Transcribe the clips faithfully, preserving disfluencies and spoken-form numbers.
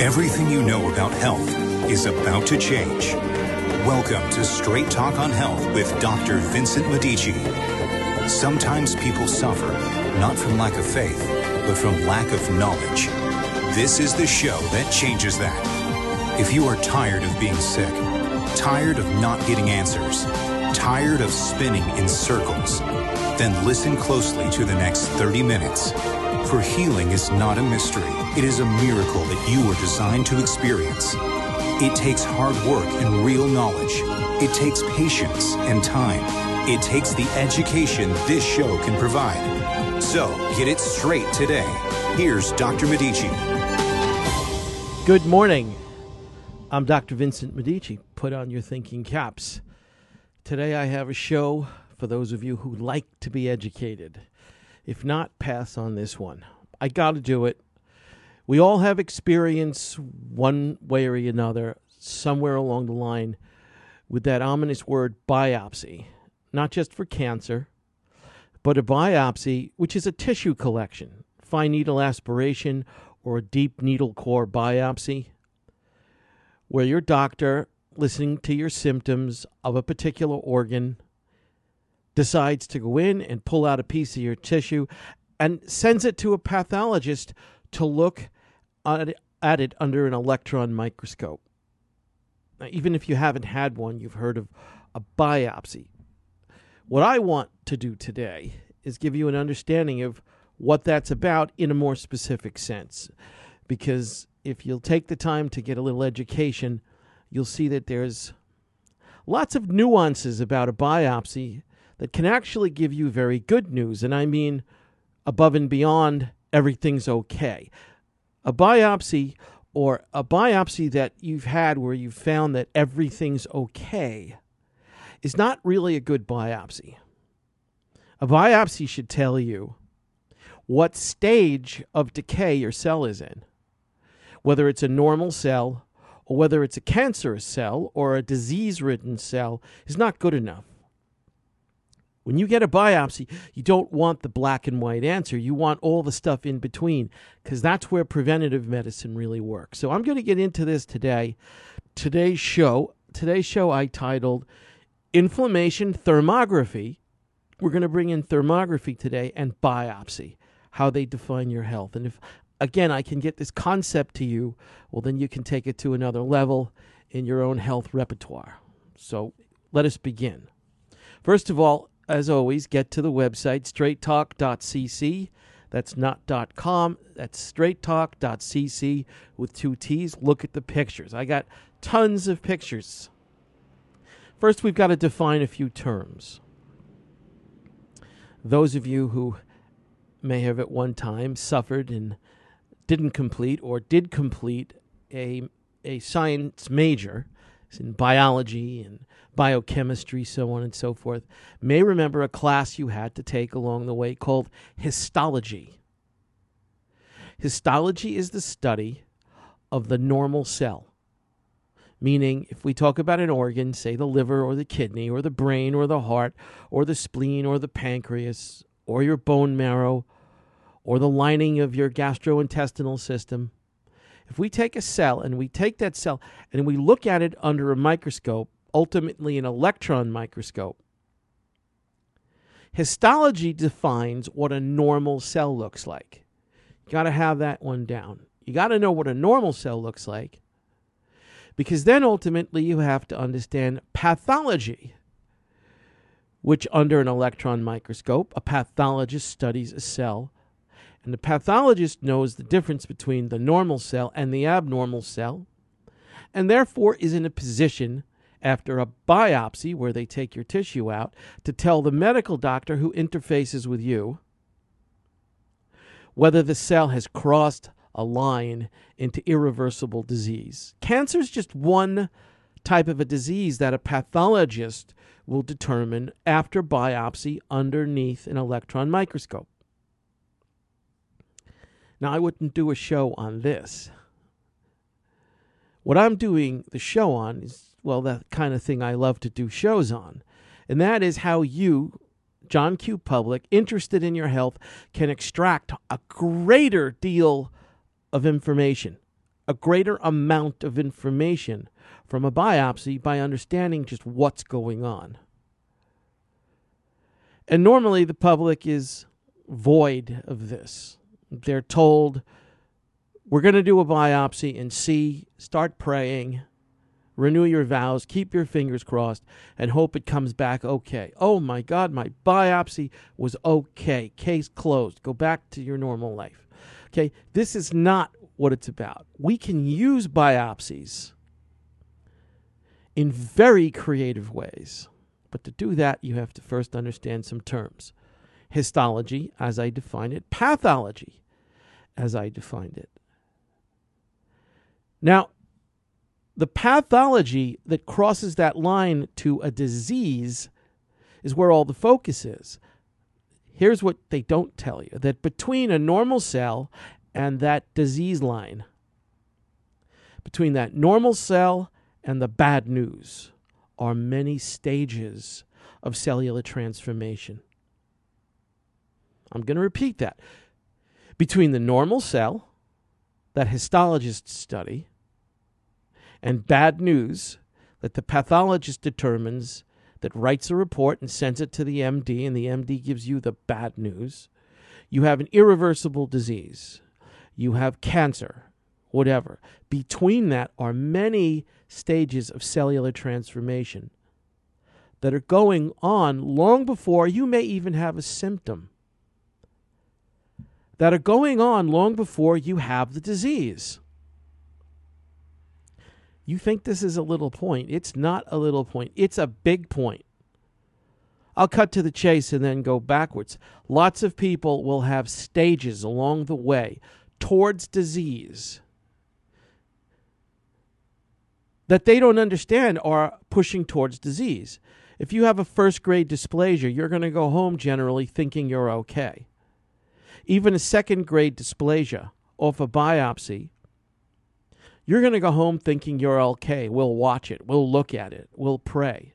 Everything you know about health is about to change. Welcome to Straight Talk on Health with Doctor Vincent Medici. Sometimes people suffer, not from lack of faith, but from lack of knowledge. This is the show that changes that. If you are tired of being sick, tired of not getting answers, tired of spinning in circles, then listen closely to the next thirty minutes. For healing is not a mystery. It is a miracle that you were designed to experience. It takes hard work and real knowledge. It takes patience and time. It takes the education this show can provide. So, get it straight today. Here's Doctor Medici. Good morning. I'm Doctor Vincent Medici. Put on your thinking caps. Today I have a show for those of you who like to be educated. If not, pass on this one. I got to do it. We all have experience one way or another somewhere along the line with that ominous word biopsy. Not just for cancer, but a biopsy, which is a tissue collection, fine needle aspiration or a deep needle core biopsy, where your doctor, listening to your symptoms of a particular organ, decides to go in and pull out a piece of your tissue and sends it to a pathologist to look at it, at it under an electron microscope. Now, even if you haven't had one, you've heard of a biopsy. What I want to do today is give you an understanding of what that's about in a more specific sense. Because if you'll take the time to get a little education, you'll see that there's lots of nuances about a biopsy that can actually give you very good news. And I mean above and beyond everything's okay. A biopsy or a biopsy that you've had where you've found that everything's okay is not really a good biopsy. A biopsy should tell you what stage of decay your cell is in, whether it's a normal cell or whether it's a cancerous cell or a disease-ridden cell is not good enough. When you get a biopsy, you don't want the black and white answer. You want all the stuff in between, because that's where preventative medicine really works. So I'm going to get into this today. Today's show, today's show I titled Inflammation Thermography. We're going to bring in thermography today and biopsy, how they define your health. And if, again, I can get this concept to you, well, then you can take it to another level in your own health repertoire. So let us begin. First of all, as always, get to the website, straight talk dot c c. That's not .com. That's straight talk dot c c with two T's. Look at the pictures. I got tons of pictures. First, we've got to define a few terms. Those of you who may have at one time suffered and didn't complete or did complete a, a science major in biology and biochemistry, so on and so forth, may remember a class you had to take along the way called histology. Histology is the study of the normal cell. Meaning, if we talk about an organ, say the liver or the kidney or the brain or the heart or the spleen or the pancreas or your bone marrow or the lining of your gastrointestinal system, if we take a cell and we take that cell and we look at it under a microscope, ultimately an electron microscope, histology defines what a normal cell looks like. You got to have that one down. You got to know what a normal cell looks like, because then ultimately you have to understand pathology, which under an electron microscope, a pathologist studies a cell. And the pathologist knows the difference between the normal cell and the abnormal cell, and therefore is in a position, after a biopsy where they take your tissue out, to tell the medical doctor who interfaces with you whether the cell has crossed a line into irreversible disease. Cancer is just one type of a disease that a pathologist will determine after biopsy underneath an electron microscope. Now, I wouldn't do a show on this. What I'm doing the show on is, well, the kind of thing I love to do shows on. And that is how you, John Q. Public, interested in your health, can extract a greater deal of information, a greater amount of information from a biopsy by understanding just what's going on. And normally the public is void of this. They're told, we're going to do a biopsy and see, start praying, renew your vows, keep your fingers crossed, and hope it comes back okay. Oh my God, my biopsy was okay. Case closed. Go back to your normal life. Okay, this is not what it's about. We can use biopsies in very creative ways. But to do that, you have to first understand some terms. Histology, as I define it. Pathology, as I defined it. Now, the pathology that crosses that line to a disease is where all the focus is. Here's what they don't tell you, that between a normal cell and that disease line, between that normal cell and the bad news, are many stages of cellular transformation. I'm going to repeat that. Between the normal cell that histologists study and bad news that the pathologist determines, that writes a report and sends it to the M D, and the M D gives you the bad news, you have an irreversible disease. You have cancer, whatever. Between that are many stages of cellular transformation that are going on long before you may even have a symptom, that are going on long before you have the disease. You think this is a little point. It's not a little point. It's a big point. I'll cut to the chase and then go backwards. Lots of people will have stages along the way towards disease that they don't understand are pushing towards disease. If you have a first grade dysplasia, you're going to go home generally thinking you're okay. Even a second grade dysplasia off a biopsy, you're going to go home thinking you're okay. We'll watch it. We'll look at it. We'll pray.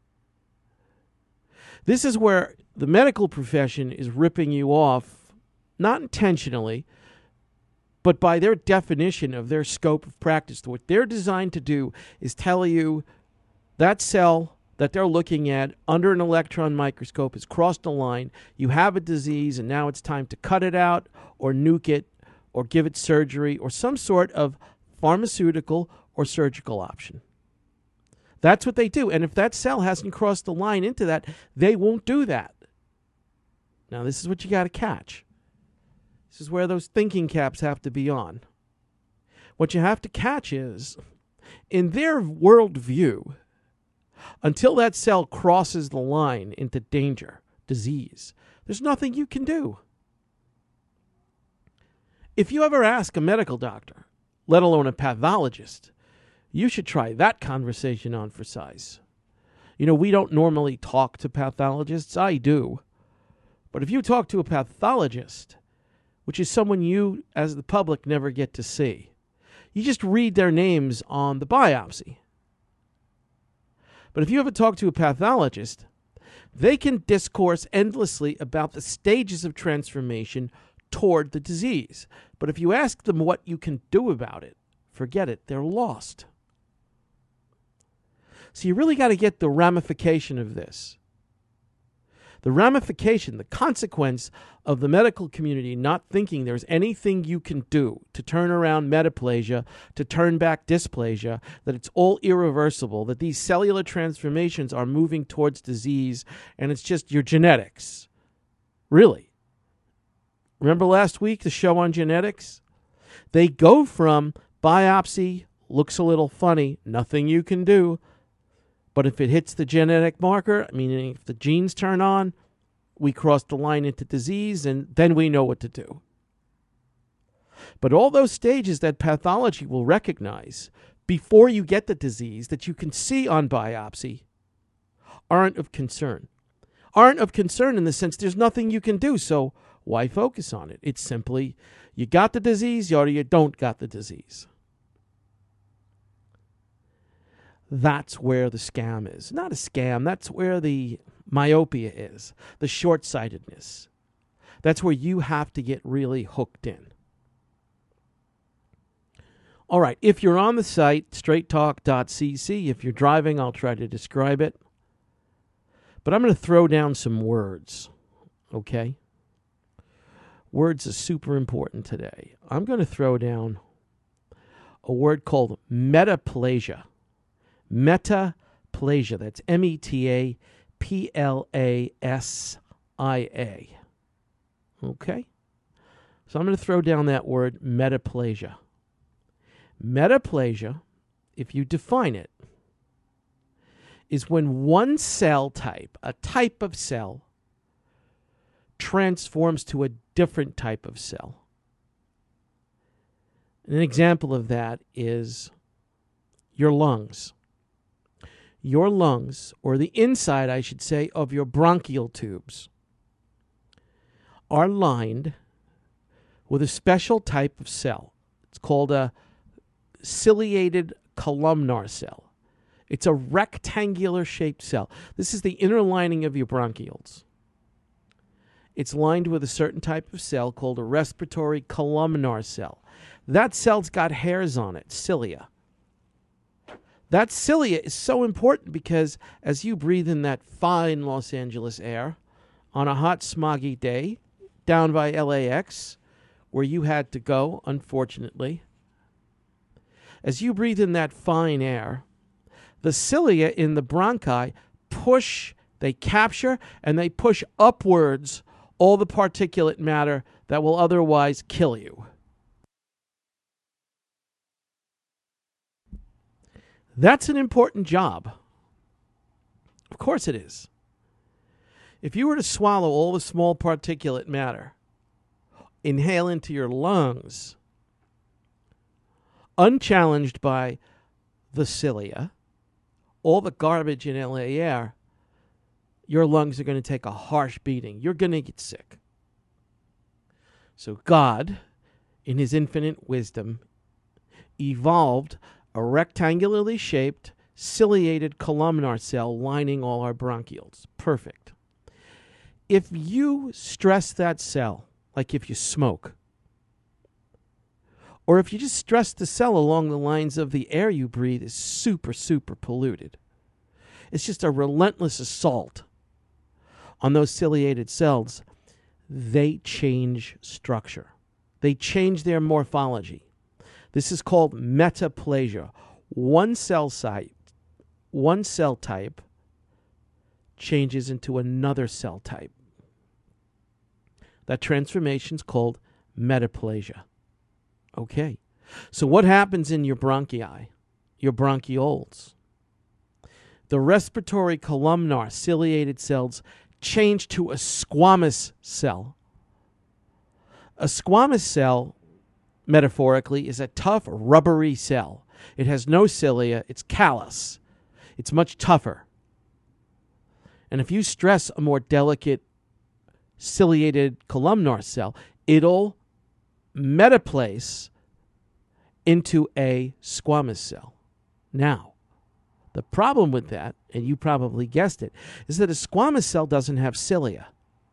This is where the medical profession is ripping you off, not intentionally, but by their definition of their scope of practice. What they're designed to do is tell you that cell that they're looking at under an electron microscope has crossed a line. You have a disease, and now it's time to cut it out or nuke it or give it surgery or some sort of pharmaceutical or surgical option. That's what they do. And if that cell hasn't crossed the line into that, they won't do that. Now, this is what you got to catch. This is where those thinking caps have to be on. What you have to catch is, in their worldview, until that cell crosses the line into danger, disease, there's nothing you can do. If you ever ask a medical doctor, let alone a pathologist, you should try that conversation on for size. You know, we don't normally talk to pathologists. I do. But if you talk to a pathologist, which is someone you, as the public, never get to see, you just read their names on the biopsy. But if you ever talk to a pathologist, they can discourse endlessly about the stages of transformation toward the disease. But if you ask them what you can do about it, forget it, they're lost. So you really got to get the ramification of this. The ramification, the consequence of the medical community not thinking there's anything you can do to turn around metaplasia, to turn back dysplasia, that it's all irreversible, that these cellular transformations are moving towards disease, and it's just your genetics. Really. Remember last week, the show on genetics? They go from biopsy, looks a little funny, nothing you can do. But if it hits the genetic marker, meaning if the genes turn on, we cross the line into disease, and then we know what to do. But all those stages that pathology will recognize before you get the disease that you can see on biopsy aren't of concern. Aren't of concern in the sense there's nothing you can do, so why focus on it? It's simply you got the disease or you don't got the disease. That's where the scam is. Not a scam. That's where the myopia is, the short-sightedness. That's where you have to get really hooked in. All right, if you're on the site, straight talk dot c c, if you're driving, I'll try to describe it. But I'm going to throw down some words, okay? Words are super important today. I'm going to throw down a word called metaplasia. Metaplasia. That's M E T A P L A S I A. Okay? So I'm going to throw down that word metaplasia. Metaplasia, if you define it, is when one cell type, a type of cell, transforms to a different type of cell. An example of that is your lungs. Your lungs, or the inside, I should say, of your bronchial tubes, are lined with a special type of cell. It's called a ciliated columnar cell. It's a rectangular shaped cell. This is the inner lining of your bronchioles. It's lined with a certain type of cell called a respiratory columnar cell. That cell's got hairs on it, cilia. That cilia is so important because as you breathe in that fine Los Angeles air on a hot, smoggy day down by L A X, where you had to go, unfortunately, as you breathe in that fine air, the cilia in the bronchi push, they capture, and they push upwards all the particulate matter that will otherwise kill you. That's an important job. Of course it is. If you were to swallow all the small particulate matter, inhale into your lungs, unchallenged by the cilia, all the garbage in L A air, your lungs are going to take a harsh beating. You're going to get sick. So God, in his infinite wisdom, evolved a rectangularly shaped, ciliated columnar cell lining all our bronchioles. Perfect. If you stress that cell, like if you smoke, or if you just stress the cell along the lines of the air you breathe is super, super polluted, it's just a relentless assault on those ciliated cells, they change structure. They change their morphology. This is called metaplasia. One cell site, one cell type changes into another cell type. That transformation is called metaplasia. Okay. So what happens in your bronchi, your bronchioles? The respiratory columnar ciliated cells change to a squamous cell. A squamous cell, metaphorically, is a tough, rubbery cell. It has no cilia. It's callous. It's much tougher. And if you stress a more delicate ciliated columnar cell, it'll metaplace into a squamous cell. Now, the problem with that, and you probably guessed it, is that a squamous cell doesn't have cilia.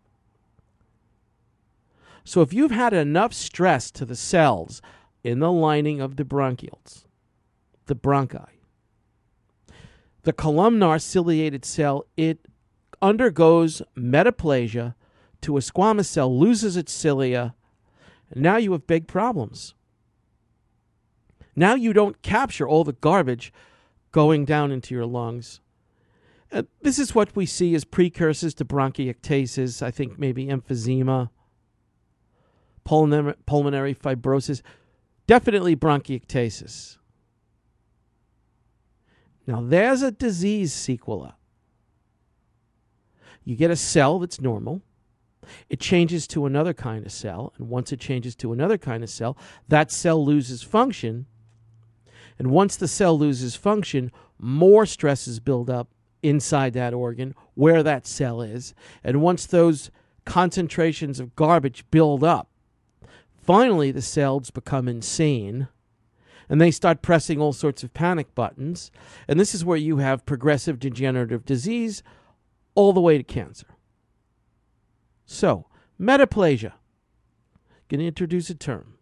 So if you've had enough stress to the cells in the lining of the bronchioles, the bronchi, the columnar ciliated cell, it undergoes metaplasia to a squamous cell, loses its cilia, and now you have big problems. Now you don't capture all the garbage going down into your lungs. Uh, this is what we see as precursors to bronchiectasis, I think maybe emphysema, pulmonary, pulmonary fibrosis, definitely bronchiectasis. Now there's a disease sequela. You get a cell that's normal. It changes to another kind of cell, and once it changes to another kind of cell, that cell loses function. And once the cell loses function, more stresses build up inside that organ where that cell is. And once those concentrations of garbage build up, finally the cells become insane and they start pressing all sorts of panic buttons. And this is where you have progressive degenerative disease all the way to cancer. So, metaplasia. Going to introduce a term.